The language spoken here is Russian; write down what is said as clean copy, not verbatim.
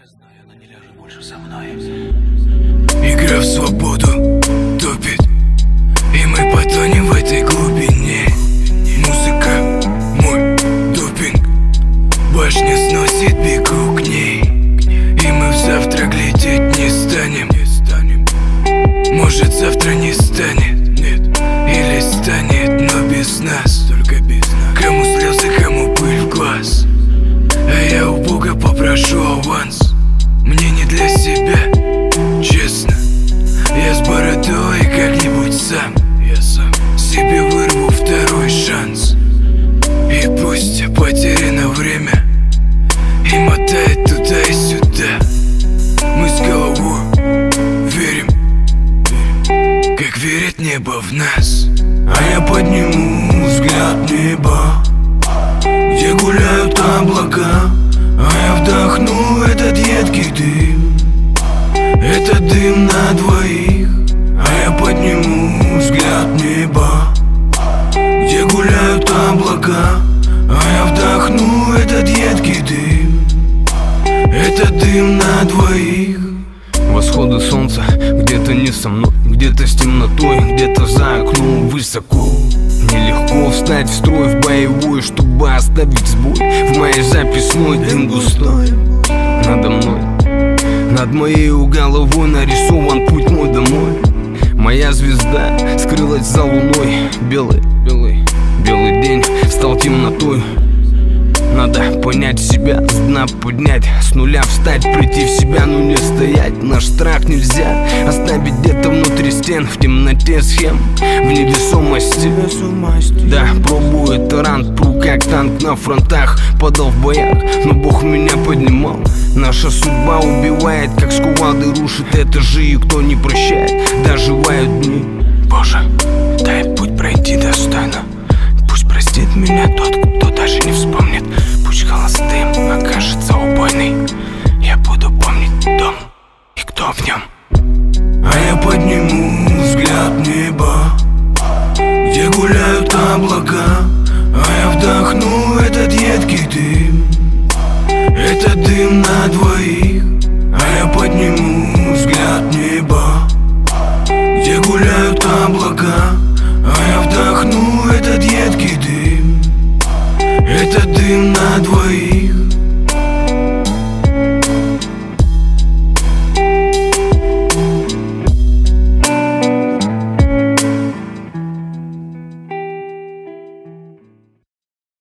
знаю, она не ляжет больше со мной. Игра в свободу топит, и мы потонем в этой глубине. Музыка мой допинг, башня сносит, бегу к ней. И мы в завтра глядеть не станем. Может, завтра не станет, нет, или станет, но без нас. Только без нас. Кому слезы, кому пыль в глаз. А я у Бога попрошу аванс. Мне не для себя, честно. Я с бородой как-нибудь сам. Я сам себе вырву второй шанс. И пусть потеряно время и мотает туда и сюда. Мы с головой верим, как верит небо в нас. А я подниму взгляд в небо, где гуляют облака. А я вдохну этот едкий дым, этот дым на двоих. А я подниму взгляд в небо, где гуляют облака. А я вдохну этот едкий дым, этот дым на двоих. Восходы солнца где-то не со мной, где-то с темнотой, где-то за окном высоко. Нелегко встать в строй в боевой, чтобы оставить сбой. В моей записной дым густой. Надо мной, над моей головой нарисован путь мой домой. Моя звезда скрылась за луной. Белый день стал темнотой. Надо понять себя, с дна поднять, с нуля встать, прийти в себя, но не стоять. Наш страх нельзя оставить где-то внутри стен, в темноте схем, в невесомости. Да, пробую тарант, пру как танк на фронтах, падал в боях, но Бог меня поднимал. Наша судьба убивает, как с кувалды рушит этажи, и кто не прощает, доживают дни. Боже, дай путь пройти достойно. Пусть простит меня тот, кто даже не вспомнит. Пусть холостым окажется убойный. Я буду помнить дом и кто в нем. А я подниму взгляд в небо, где гуляют облака. А я вдохну этот едкий дым, этот дым на двоих. А я подниму взгляд в небо, где гуляют облака.